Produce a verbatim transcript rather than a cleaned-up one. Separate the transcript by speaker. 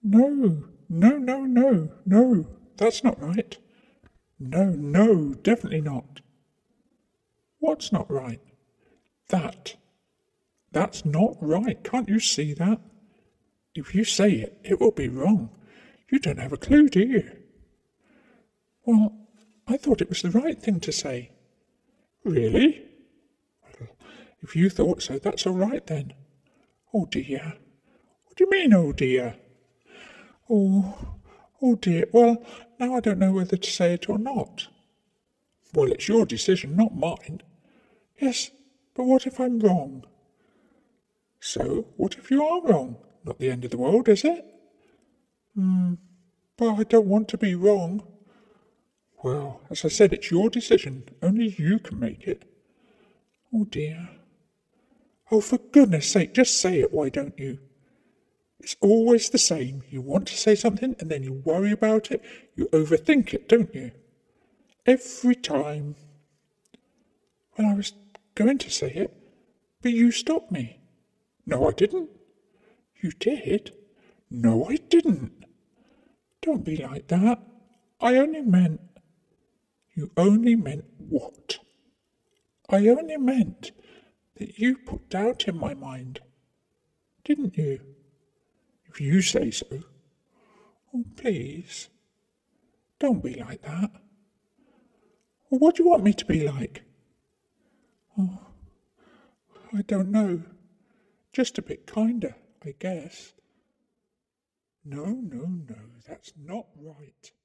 Speaker 1: No, no, no, no, no, that's not right. No, no, definitely not. What's not right? That. That's not right. Can't you see that? If you say it, it will be wrong. You don't have a clue, do you? Well, I thought it was the right thing to say. Really? Well, if you thought so, that's all right then. Oh dear. What do you mean, oh dear? Oh, oh dear. Well, now I don't know whether to say it or not. Well, it's your decision, not mine. Yes, but what if I'm wrong? So, what if you are wrong? Not the end of the world, is it? Hmm, but I don't want to be wrong. Well, as I said, it's your decision. Only you can make it. Oh dear. Oh, for goodness sake, just say it, why don't you? It's always the same. You want to say something and then you worry about it. You overthink it, don't you? Every time. Well, I was going to say it, but you stopped me. No, I didn't. You did? No, I didn't. Don't be like that. I only meant... You only meant what? I only meant that you put doubt in my mind. Didn't you? If you say so. Oh, please. Don't be like that. Well, what do you want me to be like? Oh, I don't know. Just a bit kinder, I guess. No, no, no, that's not right.